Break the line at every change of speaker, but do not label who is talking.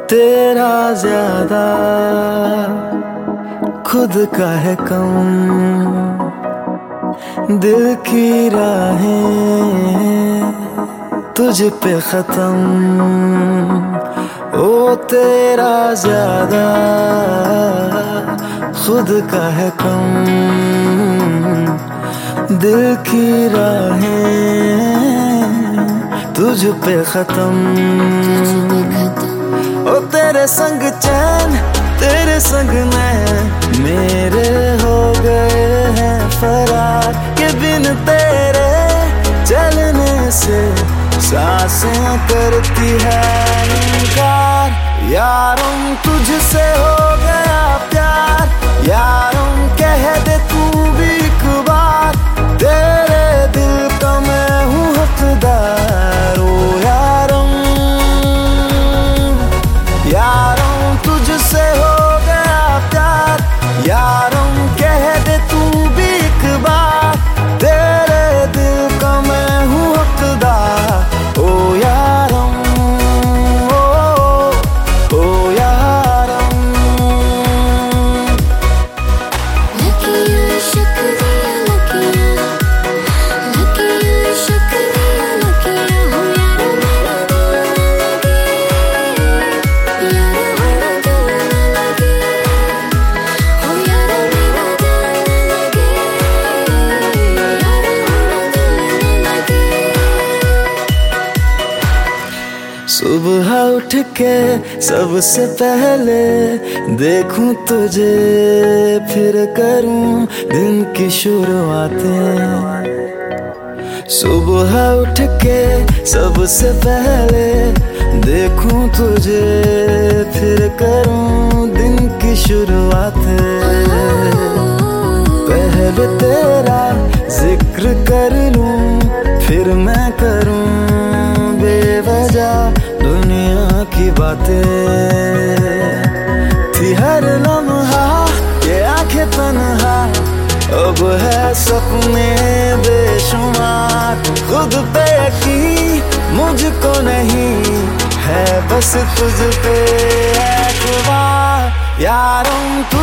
तेरा ज्यादा खुद का है कम, दिल की राहें तुझ पे खत्म। ओ तेरा ज्यादा खुद का है कम, दिल की राहें तुझ पे खत्म। ओ तेरे संग चैन तेरे संग मैं, मेरे हो गए हैं फरार के बिन तेरे चलने से सांसें करती है इनकार। यारों तुझसे हो गया प्यार, यारों कह दे तू भी एक बार, तेरे दिल का मैं हूँ हकदार। ओ यारों यारों तुझसे हो गया प्यार, यारों कह दे तू भी एक बार, तेरे दिल का मैं हूँ हकदार। ओ यारों ओ यारों।
लकियां शुक्रिया लकियां, लकियां शुक्रिया लकियां, हो यारों मेरा दिल न लगे, यारों मेरा दिल न लगे, हो यारों मेरा दिल न लगे, यारों मेरा दिल न लगे।
सुबह उठ के सबसे पहले देखूं तुझे, फिर करूं दिन की शुरुआतें। सुबह उठ के सबसे पहले देखूं तुझे, फिर करूं दिन की शुरुआतें। पहले तेरा जिक्र कर लूं, फिर मैं करूं बेवजह दुनिया की बातें। थी हर लम्हा ये आंखें तन्हा, अब है सपने बेशुमार। खुद पे यकीन मुझको नहीं है, बस तुझ पे एतबार। यारों